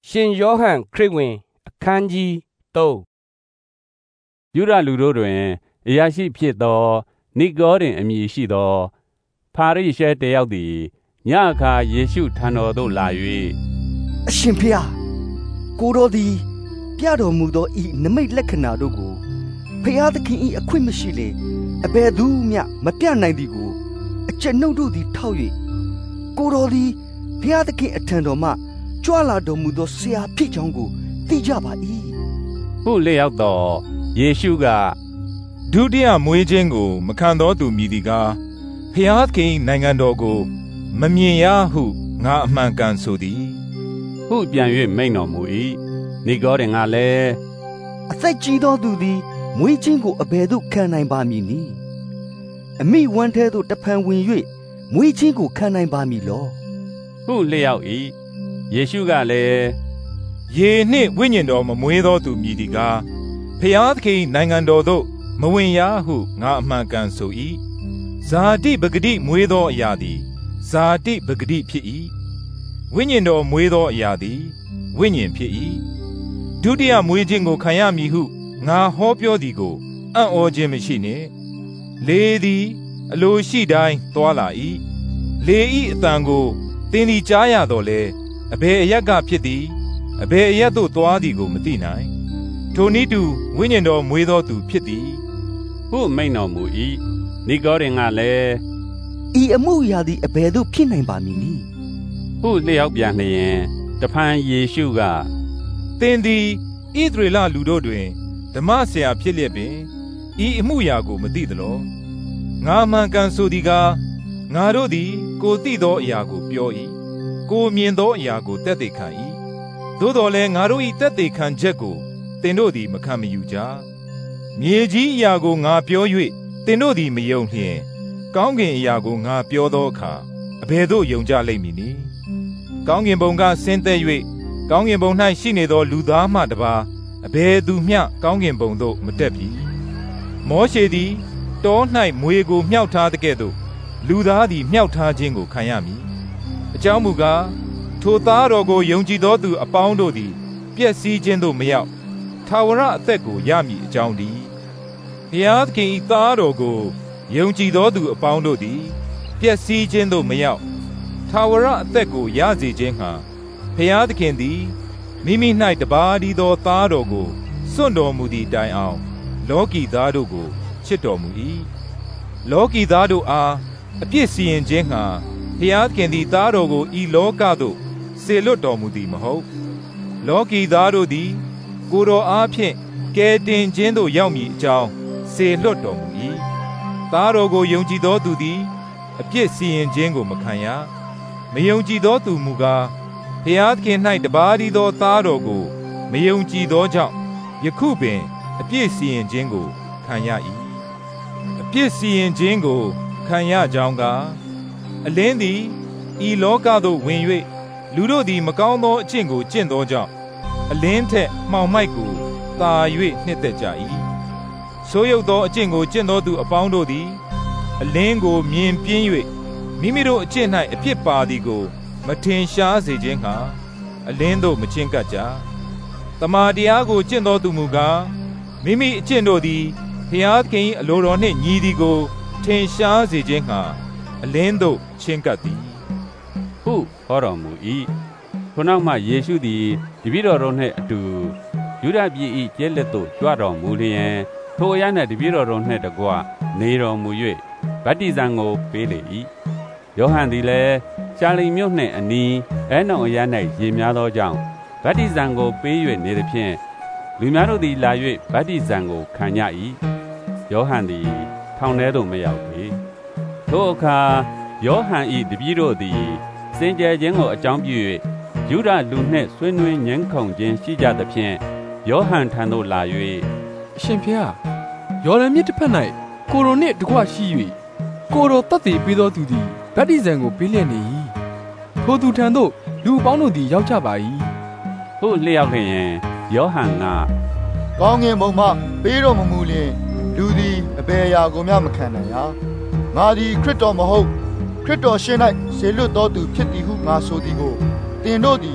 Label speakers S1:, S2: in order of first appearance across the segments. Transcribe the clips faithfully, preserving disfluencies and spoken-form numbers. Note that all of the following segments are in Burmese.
S1: ရှင်ယောဟန်ခရစ်ဝင်အခန်းကြီးသုံးယူဒလူတို့တွင်အရာရှိဖြစ်သောနိကောဒင်အမည်ရှိသောဖာရိရှဲတယောက်သည်ညအခါယေရှုထံတော်သို့လာ၍
S2: အရှင်ဖေဟာကိုတော်သည်ပြတော်မူသောဤနမိတ်လက္ခဏာတို့ကိုဖျားသခင်ဤအခွင့်မရှိလေအဘယ်သူမျှမပြနိုင်သည်ကိုအကျွန်ုပ်တို့သည်ထောက်၍ကိုတော်သည်ဖျားသခင်အထံတော်မှကြွလာတော်မူသောဆရာဖြစ်ကြောင်းကိုသိကြပါ၏
S1: ဟုလျှောက်သောယေရှုက
S3: ဒုတိယမွေးခြင်းကိုမခံသောသူမည်သည်ကားဖျားသခင်နိုင်ငံတော်ကိုမမြင်ရဟုငါအမှန်ကန်ဆိုသည်
S1: ဟုပြန်၍မိန့်တော်မူ၏နိကောဒင်ကလည်း
S2: အသက်ကြီးသောသူသည်မွေးခြင်းကိုအဘယ်သို့ခံနိုင်ပါမည်နည်းအမိဝမ်းထဲသို့တဖန်ဝင်၍မွေးခြင်းကိုခံနိုင်ပါမည်လော
S1: ဟုလျှောက်၏ယေရှုကလည်း
S3: ရေနှင့်ဝိညာဉ်တော်မမွေးသောသူမည်သည်ကားဖျားသခင်နိုင်ငံတော်သို့မဝင်ရဟုငါအမှန်ကန်ဆို၏ဇာတိပဂတိမွေးသောအရာသည်ဇာတိပဂတိဖြစ်၏ဝိညာဉ်တော်မွေးသောအရာသည်ဝိညာဉ်ဖြစ်၏ဒုတိယမွေးခြင်းကိုခံရမည်ဟုငါဟောပြောသည်ကိုအံ့ဩခြင်းမရှိနှင့်လေသည်အလိုရှိတိုင်းသွားလာ၏လေ၏အတန်ကိုသင်သည်ကြားရတော်လဲအဘယ်အရက်ကဖြစ်သည်အဘယ်အရက်သို့သွားသည်ကိုမသိနိုင်ထိုနည်းတူဝိညာဉ်တော်မွေးသောသူဖြစ်သည်
S1: ဟုမိန့်တော်မူ၏နိကောဒင်ကလည်း
S2: ဤအမှုရာသည်အဘယ်သို့ဖြစ်နိုင်ပါမည်နည်း
S1: ဟုလျှောက်ပြန်လျင်တဖန်ယေရှုက
S3: သင်သည်ဣသရေလလူတို့တွင်ဓမ္မဆရာဖြစ်လျက်ပင်ဤအမှုရာကိုမသိသလောငါမှန်ကန်ဆိုသည်ကားငါတို့သည်ကိုသိသောအရာကိုပြော၏ကိုမြင်သောအရာကိုသက်သေခံ၏သို့တော်လည်းငါတို့၏သက်သေခံချက်ကိုသင်တို့သည်မခံမယူကြမြေကြီးအရာကိုငါပြော၍သင်တို့သည်မယုံလျင်ကောင်းကင်အရာကိုငါပြောသောအခါအဘယ်သို့ယုံကြလိမ့်မည်နည်းကောင်းကင်ဘုံကဆင်းသက်၍ကောင်းကင်ဘုံ၌ရှိနေသောလူသားမှတပါးအဘယ်သူမျှကောင်းကင်ဘုံသို့မတက်ပြီမောရှေသည်တော၌မွေကိုမြှောက်ထားတဲ့ကဲ့သို့လူသားသည်မြှောက်ထားခြင်းကိုခံရမည်အကြောင်းမူကားထိုသားတော်ကိုယုံကြည်သောသူအပေါင်းတို့သည်ပျက်စီးခြင်းသို့မရောက်ထာဝရအသက်ကိုရမည်အကြောင်းတည်းဘုရားသခင်၏သားတော်ကိုယုံကြည်သောသူအပေါင်းတို့သည်ပျက်စီးခြင်းသို့မရောက်ထာဝရအသက်ကိုရစေခြင်းဟာဘုရားသခင်သည်မိမိ၌တပါးတည်းသောသားတော်ကိုစွန့်တော်မူသည့်တိုင်အောင်လောကီသားတို့ကိုချစ်တော်မူ၏လောကီသားတို့အားအပြစ်စီရင်ခြင်းဟာဘုရားသခင်သည်သားတော်ကိုဤလောကသို့စေလွတ်တော်မူသည်မဟုတ်လောကီသားတို့သည်ကိုယ်တော်အားဖြင့်ကယ်တင်ခြင်းသို့ရောက်မည်အကြောင်းစေလွတ်တော်မူ၏သားတော်ကိုယုံကြည်သောသူသည်အပြစ်စီရင်ခြင်းကိုမခံရမယုံကြည်သောသူမူကားဘုရားသခင်၌တပါးတည်းသောသားတော်ကိုမယုံကြည်သောကြောင့်ယခုပင်အပြစ်စီရင်ခြင်းကိုခံရ၏အပြစ်စီရင်ခြင်းကိုခံရကြောင်းကအလင်းသည်ဤလောကသို့ဝင်၍လူတို့သည်မကောင်းသောအကျင့်ကိုကျင့်သောကြောင့်အလင်းထက်မှောင်မိုက်ကိုသာ၍နှစ်သက်ကြ၏ဆိုးရုပ်သောအကျင့်ကိုကျင့်သောသူအပေါင်းတို့သည်အလင်းကိုမြင်ပြင်း၍မိမိတို့အကျင့်၌အပြစ်ပါသည်ကိုမထင်ရှားစေခြင်းဟာအလင်းသို့မချဉ်ကပ်ကြတမာတရားကိုကျင့်သောသူမူကားမိမိအကျင့်တို့သည်ဘုရားသခင်၏အလိုတော်နှင့်ညီသည်ကိုထင်ရှားစေခြင်းဟာအလင်းသို့ချဉ်ကပ်သည်
S1: ဟုဟောတော်မူ၏ထိုနောက်မှယေရှုသည်တပည့်တော်တို့နှင့်အတူယူဒပြည်၏ကျဲလက်သို့ကြွတော်မူလျင်ထိုအရနှင့်တပည့်တော်တို့နှင့်တကွနေတော်မူ၍ဗတ္တိဇံကိုပေးလေ၏ယောဟန်သည်လည်းရှာလိမ်မြို့နှင့်အနီးအဲနုံအရ၌ရေများသောကြောင့်ဗတ္တိဇံကိုပေး၍နေသဖြင့်လူများတို့သည်လာ၍ဗတ္တိဇံကိုခံကြ၏ယောဟန်သည်ထောင်ထဲသို့မရောက်ပေထိုအခါယောဟန်၏တပည့်တို့သည်စင်ကြယ်ခြင်းကိုအကြောင်းပြု၍ယူဒလူနှင့်ဆွေးနွေးငြင်းခုန်ခြင်းရှိကြသဖြင့်ယောဟန်ထံသို့လာ၍
S4: အရှင်ဖေဟာယော်ဒန်မြစ်တစ်ဖက်၌ကိုရိုနှင့်တကွရှိ၍ကိုရိုတတ်သိပေးသောသူသည်ဗတ္တိဇံကိုပေးလျက်နေ၏ထိုသူထံသို့လူအပေါင်းတို့သည်ရောက်ကြပါ၏
S1: ဟုလျှောက်လျင်ယောဟန်က
S5: ကောင်းကင်ဘုံမှပေးတော်မမူလျင်လူသည်အဘယ်အရာကိုမျှမခံနိုင်ရာငါသည်ခရစ်တော်မဟုတ်ခရစ်တော်ရှင်၌ဆေလွတ်တော်သူဖြစ်သည်ဟုငါဆိုသည်ကိုသင်တို့သည်မ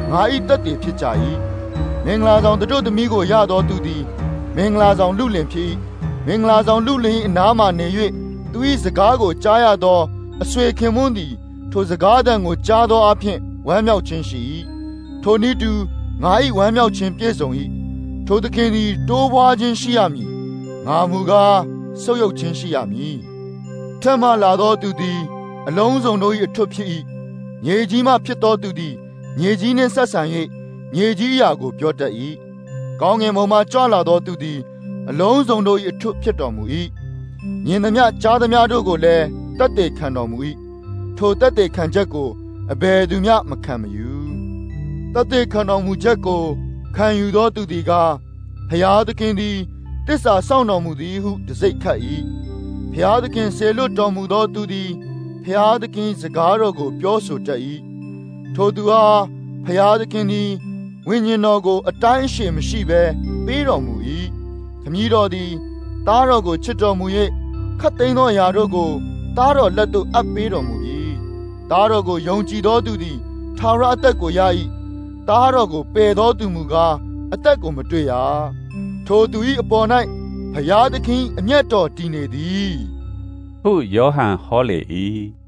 S5: ငါ၏တက်တည်ဖြစ်ကြ၏မင်္ဂလာဆောင်တို့သမီးကိုရတော်သူသည်မင်္ဂလာဆောင်လူလင်ဖြစ်မင်္ဂလာဆောင်လူလင်အနားမှနေ၍သူ၏စကားကိုကြားရသောအဆွေခင်မွန်းသည်ထိုစကားတန်ကိုကြားသောအဖြစ်ဝမ်းမြောက်ခြင်းရှိ၏ထိုနည်းတူငါ၏ဝမ်းမြောက်ခြင်းပြည့်စုံ၏ထိုသခင်သည်တိုးပွားခြင်းရှိရမည်ငါမူကားဆုတ်ယုတ်ခြင်းရှိရမည်ထက်မှလာသောသူသည်အလုံးစုံတို့၏အထွတ်ဖြစ်၏မြေကြီးမှဖြစ်သောသူသည်မြေကြီးနှင့်ဆက်ဆံ၍မြေကြီးအရာကိုပြောတတ်၏ကောင်းငင်ဘုံမှကြွလာသောသူသည်အလုံးစုံတို့၏အထွတ်ဖြစ်တော်မူ၏မြင်သမျှကြားသမျှတို့ကိုလည်းတတ်သိခံတော်မူ၏ထိုတတ်သိခံချက်ကိုအဘယ်သူမျှမခံမယူတတ်သိခံတော်မူချက်ကိုခံယူသောသူသည်ကဖျားသခင်သည်တစ္ဆာဆောင်တော်မူသည်ဟုတစိ့ခတ်၏ဖျားသခင်ဆေလွတ်တော်မူသောသူသည်ဖျားသခင်စကားတော်ကိုပြောဆိုတတ်၏ထိုသူအားဖျားသခင်သည်ဝိညာဉ်တော်ကိုအတိုင်းအရှည်မရှိဘဲပေးတော်မူ၏ခမည်းတော်သည်သားတော်ကိုချစ်တော်မူ၍ခတ်သိမ်းသောအရာတို့ကိုသားတော်လက်သို့အပ်ပေးတော်မူပြီသားတော်ကိုယုံကြည်သောသူသည်ထာဝရအသက်ကိုရ၏သားတော်ကိုပယ်သောသူမူကားအသက်ကိုမတွေ့ရထိုသူ၏အပေါ်၌ဖျားသခင်အမျက်တော်တည်နေသည်
S1: ဟုယောဟန်ဟောလေ၏